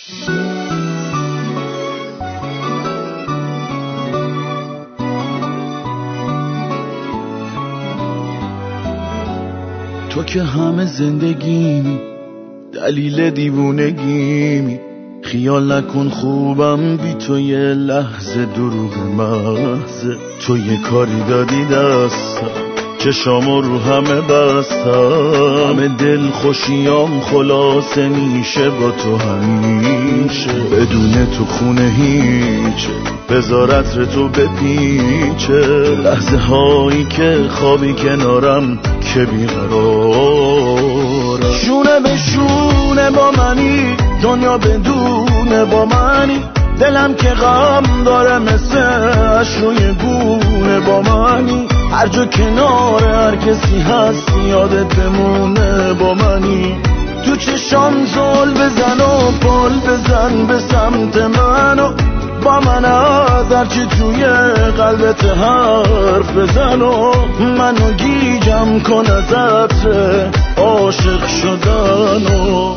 تو که همه زندگیمی، دلیل دیوونگیمی، خیال نکن خوبم بی تو یه لحظه، دروغ محض. تو یه کاری دادی دستم، چشامو رو همه بستم، همه دل خوشیام خلاصه میشه با تو همیشه. بدون تو خونه هیچه، بذارت تو بپیچه، لحظه هایی که خوابی کنارم که بیقرارم. شونه به شونه با منی، دنیا بدونه با منی، دلم که غم داره مثل اشروی گونه با منی. هر جا کنار هر کسی هست یادت بمونه با منی. تو چشام زل بزن و پل بزن به سمت منو، با من از هرچی توی قلبت حرف بزن و منو گیجم کن از عطر عاشق شدنو.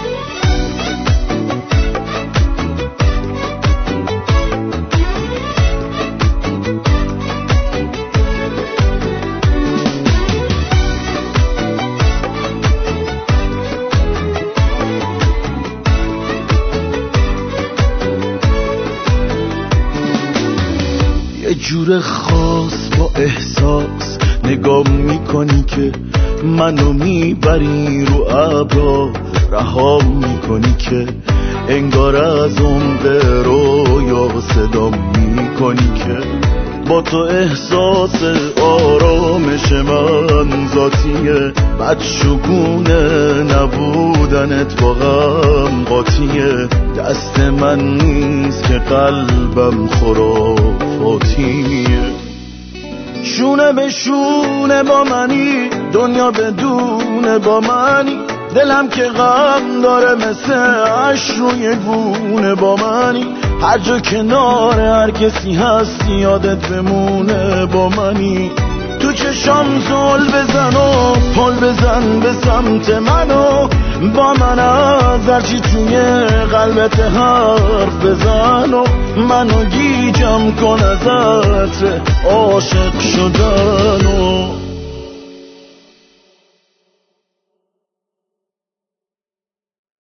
یه جور خاص با احساس نگاه میکنی که منو میبری رو ابرا، رها میکنی که انگار از عمق رویا صدا میکنی که با تو احساس آرامش من ذاتیه، بدشگونه نبودنت با غم قاطیه. دست من نیست که قلبم خرافاتیه. شونه به شونه با منی، دنیا بدونه با منی، دلم که غم داره مثل اشروی گونه با منی. هر جا کنار هر کسی هست یادت بمونه با منی. تو چشام زل بزن و پل بزن به سمت منو، با من از هرچی توی قلبت حرف بزن و منو گیجم کن از عطر عاشق شدنو.